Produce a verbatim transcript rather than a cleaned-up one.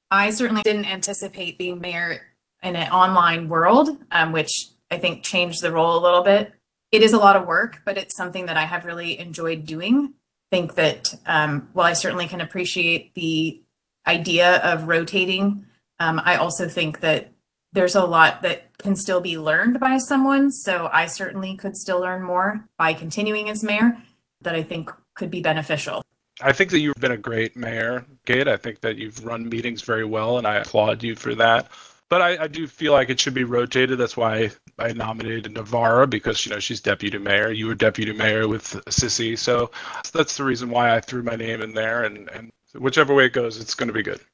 I certainly didn't anticipate being mayor in an online world, um, which I think changed the role a little bit. It is a lot of work, but it's something that I have really enjoyed doing. Think that, um, while I certainly can appreciate the idea of rotating, um, I also think that there's a lot that can still be learned by someone. So I certainly could still learn more by continuing as mayor that I think could be beneficial. I think that you've been a great mayor, Kate. I think that you've run meetings very well, and I applaud you for that. But I, I do feel like it should be rotated. That's why I nominated Navarra because you know she's deputy mayor. You were deputy mayor with Sissy, so that's the reason why I threw my name in there. And, and whichever way it goes, it's going to be good.